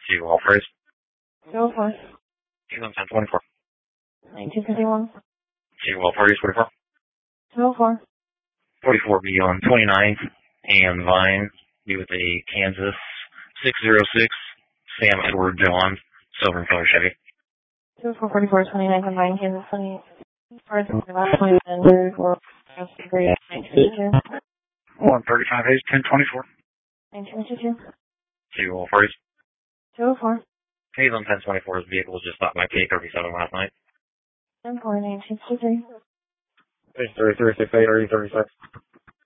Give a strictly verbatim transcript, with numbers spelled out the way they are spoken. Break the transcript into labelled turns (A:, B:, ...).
A: To all phrase.
B: Go for
A: He's on ten twenty-four.
B: nineteen fifty-one.
A: To all parties, forty-four.
B: Go for
A: forty-four be on twenty-ninth and Vine. Be with a Kansas six zero six Sam Edward John, silver and color Chevy.
B: two four forty-four twenty-nine and nine Kansas twenty. First and last point and third four.
A: one thirty-five A's ten twenty-four.
B: nineteen fifty-two.
A: To all parties.
B: Go for
A: He's on ten twenty-four. His vehicle was just stopped by K thirty-seven last night.
B: ten four nineteen fifty-three.
A: Page thirty-three six eight or E thirty-six.